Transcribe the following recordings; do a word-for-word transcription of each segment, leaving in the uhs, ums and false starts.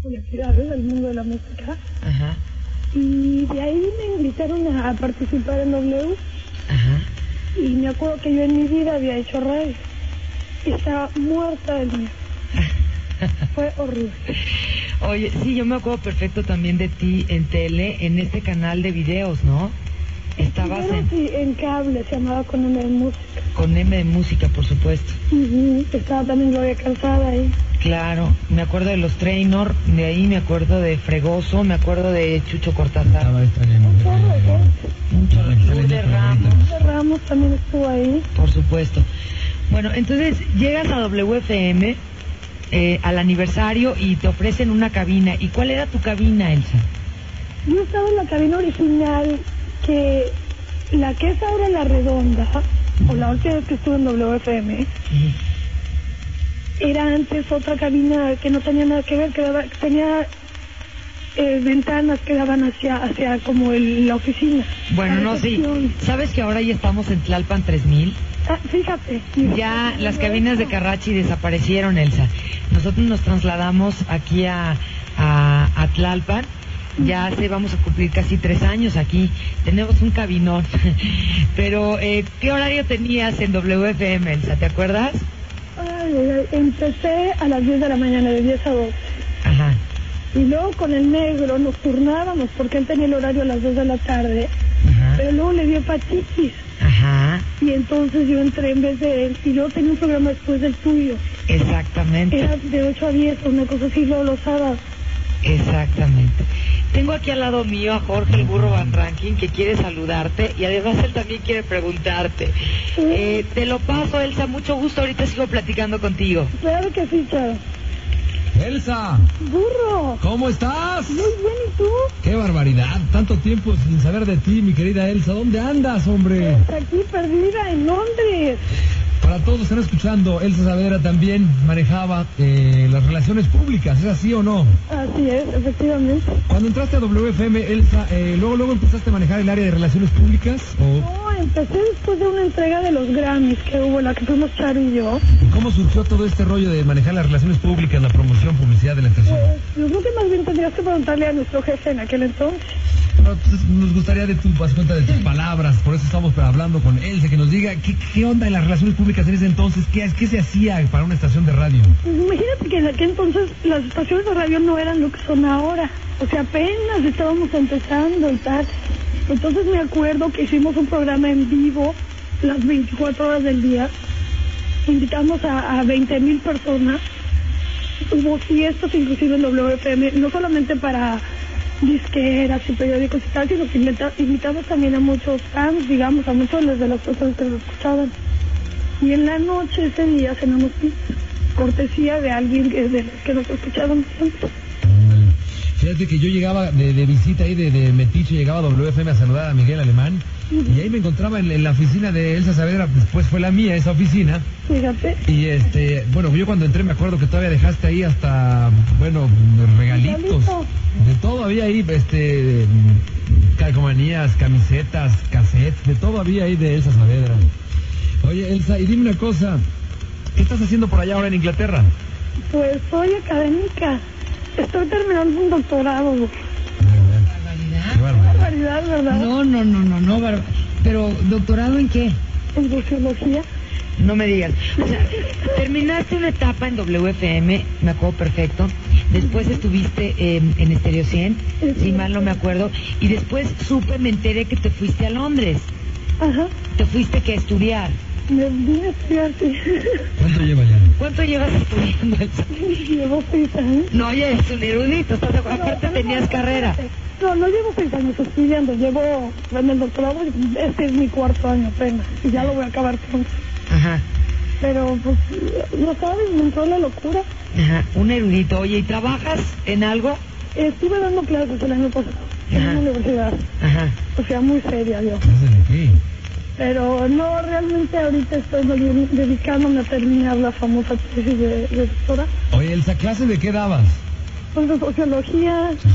curiosidades del mundo de la música. Ajá. Y de ahí me invitaron a, a participar en W. Ajá. Y me acuerdo que yo en mi vida había hecho radio. Y estaba muerta del miedo. Fue horrible. Oye, sí, yo me acuerdo perfecto también de ti en tele, en este canal de videos, ¿no? Estabas Primero, en... sí, en cable, se llamaba Con M de Música. Con M de Música, por supuesto. Uh-huh. Estaba también Gloria Calzada ahí. Claro, me acuerdo de los Trainor, de ahí me acuerdo de Fregoso, me acuerdo de Chucho Cortázar. Estaba esta en Un chorro de gente. Un chorro de Excelente Lourdes Ramos, Lourdes Ramos también estuvo ahí. por supuesto. Bueno, entonces llegas a W F M eh, al aniversario y te ofrecen una cabina. ¿Y cuál era tu cabina, Elsa? Yo estaba en la cabina original, que la que es ahora la redonda, o la última vez que estuve en W F M, Uh-huh. era antes otra cabina que no tenía nada que ver, que daba, tenía eh, ventanas que daban hacia hacia como el, la oficina. Bueno, la no, sí. recepción. ¿Sabes que ahora ya estamos en Tlalpan tres mil? Ah, fíjate. Ya las cabinas de Carrachi desaparecieron, Elsa. Nosotros nos trasladamos aquí a, a, a Tlalpan. Ya hace, vamos a cumplir casi tres años aquí. Tenemos un cabinón. Pero, eh, ¿qué horario tenías en W F M, Elsa? ¿Te acuerdas? Ay, ay, empecé a las diez de la mañana, de diez a doce. Ajá. Y luego con el negro nos turnábamos, porque él tenía el horario a las dos de la tarde. Ajá. Pero luego le dio hepatitis. Ajá. Y entonces yo entré en vez de él. Y luego tenía un programa después del tuyo. Exactamente. Era de ocho a diez, una cosa así, luego los sábados. Exactamente. Tengo aquí al lado mío a Jorge el Burro Van Ranking, que quiere saludarte y además él también quiere preguntarte. Sí. Eh, te lo paso, Elsa, mucho gusto. Ahorita sigo platicando contigo. Claro que sí, Charo. Elsa, Burro. ¿cómo estás? Muy bien, ¿y tú? ¡Qué barbaridad! Tanto tiempo sin saber de ti, mi querida Elsa. ¿Dónde andas, hombre? Pues aquí perdida en Londres. Para todos los que están escuchando, Elsa Saavedra también manejaba eh, las relaciones públicas, ¿es así o no? Así es, efectivamente. Cuando entraste a W F M, Elsa, eh, ¿luego luego empezaste a manejar el área de relaciones públicas? ¿O No, empecé después de una entrega de los Grammys que hubo, la que fuimos Charo y yo. cómo surgió todo este rollo de manejar las relaciones públicas, la promoción, publicidad de la estación? Pues yo creo que más bien tendrías que preguntarle a nuestro jefe en aquel entonces. Pero, pues, nos gustaría de tu das cuenta de tus palabras, por eso estamos hablando con Elsa, que nos diga qué, qué onda en las relaciones públicas en ese entonces, qué, qué se hacía para una estación de radio. Pues imagínate que en aquel entonces las estaciones de radio no eran lo que son ahora. O sea, apenas estábamos empezando y tal. Entonces me acuerdo que hicimos un programa en vivo las veinticuatro horas del día. Invitamos a, a veinte mil personas. Hubo fiestas inclusive en W F M, no solamente para disqueras y periódicos y tal, sino que invita, invitamos también a muchos fans, digamos, a muchos de las personas que nos escuchaban. Y en la noche, ese día, cenamos pizza, cortesía de alguien que, de los que nos escuchaban siempre. Fíjate que yo llegaba de, de visita ahí de, de Metiche, llegaba a W F M a saludar a Miguel Alemán, uh-huh. Y ahí me encontraba en, en la oficina de Elsa Saavedra, después fue la mía esa oficina. Fíjate. Y este, bueno, yo cuando entré me acuerdo que todavía dejaste ahí hasta, bueno, regalitos. Regalito. De todo había ahí, este, calcomanías, camisetas, cassettes, de todo había ahí de Elsa Saavedra. Oye, Elsa, y dime una cosa, ¿qué estás haciendo por allá ahora en Inglaterra? Pues soy académica. Estoy terminando un doctorado. ¿Barbaridad? Qué barbaridad. Barbaridad, ¿verdad? No, no, no, no, no, barbaridad. Pero, ¿doctorado en qué? En sociología. No me digas. O sea, terminaste una etapa en W F M, me acuerdo perfecto. Después estuviste eh, en Estéreo cien, si mal no me acuerdo. Y después supe, me enteré que te fuiste a Londres. Ajá. Te fuiste que a estudiar. Me vine a estudiar, sí. ¿Cuánto lleva ya? ¿Cuánto llevas estudiando, Elsa? Llevo seis años. No, ya eres un erudito, ¿estás de acuerdo? Aparte no, tenías no, carrera. No, no llevo seis años estudiando, llevo en el doctorado, este es mi cuarto año apenas, y ya lo voy a acabar pronto. Ajá. Pero, pues, no sabes, me entró la locura. Ajá, un erudito. Oye, ¿y trabajas en algo? Estuve dando clases el año pasado, en Ajá. una universidad, Ajá. o sea, muy seria yo. ¿Qué? Pero no, realmente ahorita estoy dedicándome a terminar la famosa tesis de, de doctora. Oye, Elsa, ¿clase de qué dabas? Pues de sociología. Sociología.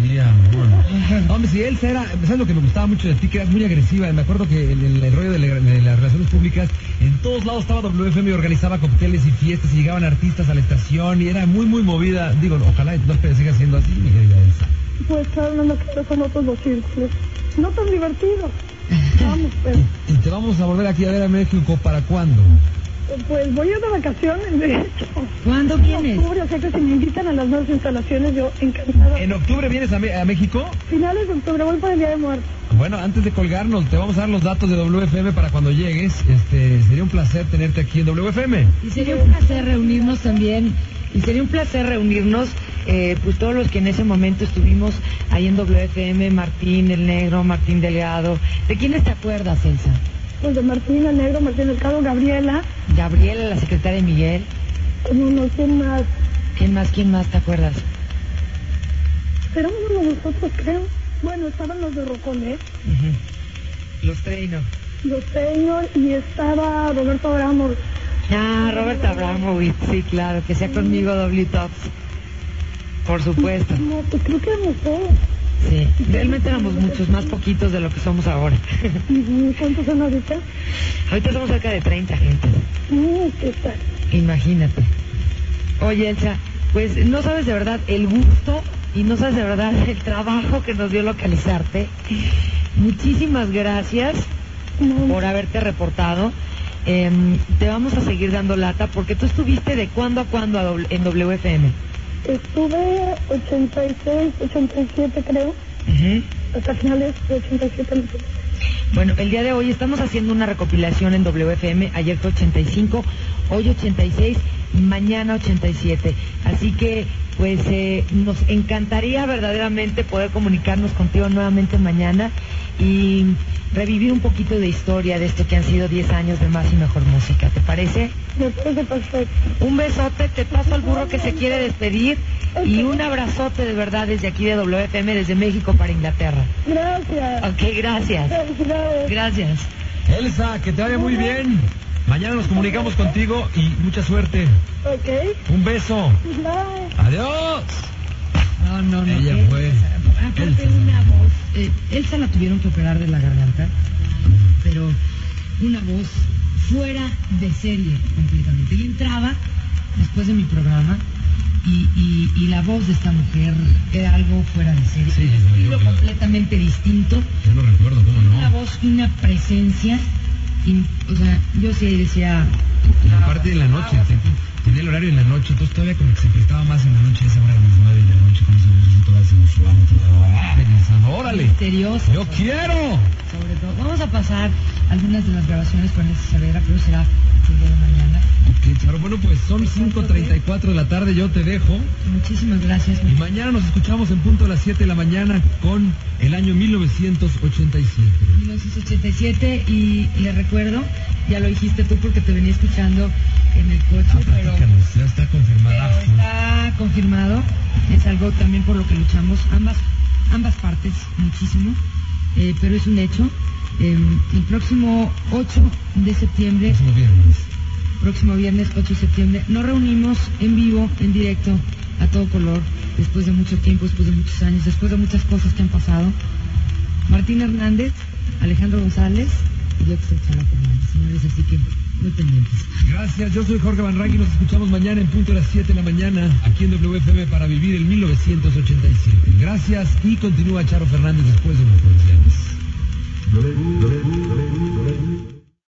Sí, amor. Hombre, si Elsa era, ¿sabes lo que me gustaba mucho de ti? Que eras muy agresiva. Me acuerdo que en el, el rollo de, la, de las relaciones públicas, en todos lados estaba W F M y organizaba cócteles y fiestas y llegaban artistas a la estación y era muy, muy movida. Digo, ojalá no siga siendo así, mi querida Elsa. Pues claro, no que son otros los círculos. No tan divertidos. Vamos, pero... ¿Y, y te vamos a volver aquí a ver a México para cuándo? Pues voy a ir de vacaciones, de hecho. ¿Cuándo vienes? En octubre, o sea que si me invitan a las nuevas instalaciones, yo encantada. ¿En octubre vienes a, a México? Finales de octubre, voy para el Día de Muertos. Bueno, antes de colgarnos, te vamos a dar los datos de W F M para cuando llegues. Este, sería un placer tenerte aquí en W F M. Y sería un placer reunirnos también, y sería un placer reunirnos, eh, pues todos los que en ese momento estuvimos ahí en W F M, Martín el Negro, Martín Delgado. ¿De quiénes te acuerdas, Elsa? Pues de Martín el Negro, Martín Delgado, Gabriela. Gabriela, la secretaria de Miguel. No, no, ¿quién más? ¿Quién más, quién más te acuerdas? Éramos uno de nosotros, creo. Bueno, estaban los de Rocolé. Uh-huh. Los Treino. Los Treino y estaba Roberto Abramo. Ah, Roberto Abramovich, sí, claro, que sea conmigo W Tops. Por supuesto. No, pues creo que éramos todos. Sí, realmente éramos muchos, más poquitos de lo que somos ahora. ¿Cuántos son ahorita? Ahorita somos cerca de treinta gente. ¿Qué tal? Imagínate. Oye, Elsa, pues no sabes de verdad el gusto y no sabes de verdad el trabajo que nos dio localizarte. Muchísimas gracias no. por haberte reportado. Eh, te vamos a seguir dando lata porque tú estuviste de cuándo a cuándo a doble, en W F M. Estuve ochenta y seis, ochenta y siete creo, uh-huh. hasta finales de ochenta y siete. Bueno, el día de hoy estamos haciendo una recopilación en W F M, ayer fue ochenta y cinco, hoy ochenta y seis, mañana ochenta y siete, así que pues eh, nos encantaría verdaderamente poder comunicarnos contigo nuevamente mañana y revivir un poquito de historia de esto que han sido diez años de más y mejor música, ¿te parece? Me parece perfecto. Un besote, te paso al burro que se quiere despedir y un abrazote de verdad desde aquí de W F M, desde México para Inglaterra. Gracias. Ok, gracias. Felicidades. Gracias. Elsa, que te vaya muy bien. Mañana nos comunicamos contigo y mucha suerte. Ok. Un beso. Bye. Adiós. No, no, no. Ella Elsa, fue. Aparte Elsa. Una voz. Eh, Elsa la tuvieron que operar de la garganta, pero una voz fuera de serie completamente. Y entraba después de mi programa y, y, y la voz de esta mujer era algo fuera de serie. Sí, un estilo yo, completamente distinto. Yo lo recuerdo, ¿cómo no? Una voz y una presencia. Y, o sea, yo sí decía... Y aparte de la noche, tenía el horario en la noche, entonces todavía como que se prestaba más en la noche, a esa hora de las nueve de la noche, con esa voz toda sensual, toda... ¡Órale! Misteriosa. ¡Yo quiero! Sobre todo. Vamos a pasar algunas de las grabaciones con esa Saavedra, pero será el día de mañana. Ok, Charo, bueno, pues son cinco treinta y cuatro de la tarde, yo te dejo. Muchísimas gracias. Y mañana nos escuchamos en punto a las siete de la mañana con el año mil novecientos ochenta y siete. mil novecientos ochenta y siete, y le recuerdo, ya lo dijiste tú porque te venía escuchando en el coche, ah, pero... ya está confirmado. Pero está confirmado, es algo también por lo que luchamos ambas, ambas partes muchísimo, eh, pero es un hecho. Eh, el próximo ocho de septiembre... Próximo viernes. Próximo viernes ocho de septiembre nos reunimos en vivo, en directo, a todo color, después de mucho tiempo, después de muchos años, después de muchas cosas que han pasado. Martín Hernández, Alejandro González y yo que soy Charo Fernández, señores, así que muy pendientes. Gracias, yo soy Jorge Van Rankin, nos escuchamos mañana en punto a las siete de la mañana aquí en W F M para vivir el mil novecientos ochenta y siete. Gracias y continúa Charo Fernández después de unos comerciales.